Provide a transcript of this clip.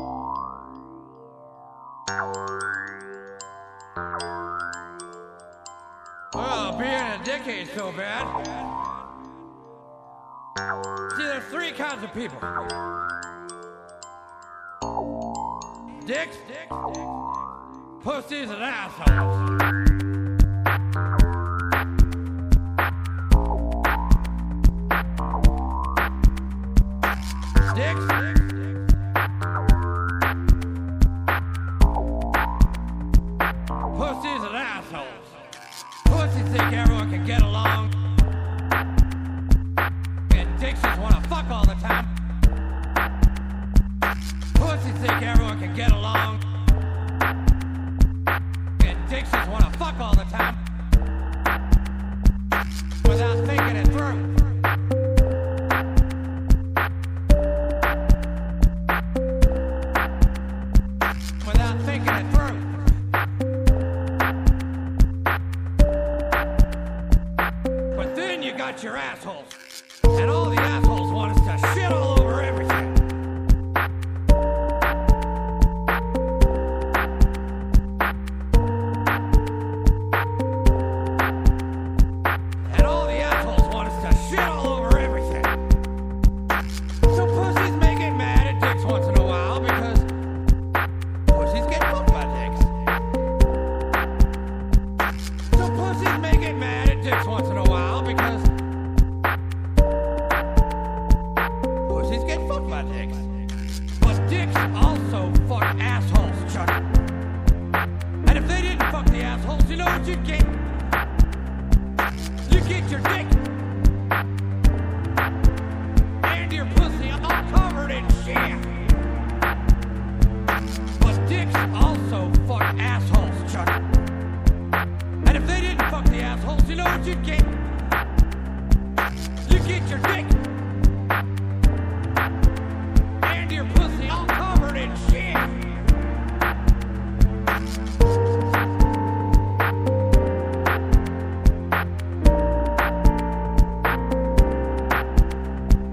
Well, being a dick ain't so bad. See, there's three kinds of people. Dicks, pussies, and assholes. Dicks, pussies, and assholes. Pussies think everyone can get along, and dicks just wanna fuck all the time. Pussies think everyone can get along, and dicks just wanna fuck all the time, without thinking it through. Without thinking it through. But then you got your assholes, and all the assholes want us to shit all over everything. And all the assholes want us to shit all over everything. So pussies may get mad at dicks once in a while because pussies get fucked by dicks. So pussies may get mad at dicks once in a while because pussies get fucked by dicks. But dicks also fuck assholes, Chuck. And if they didn't fuck the assholes, you know what you'd get? You get your dick and your pussy all covered in shit. But dicks also fuck assholes, Chuck. And if they didn't fuck the assholes, you know what you'd get? You get your dick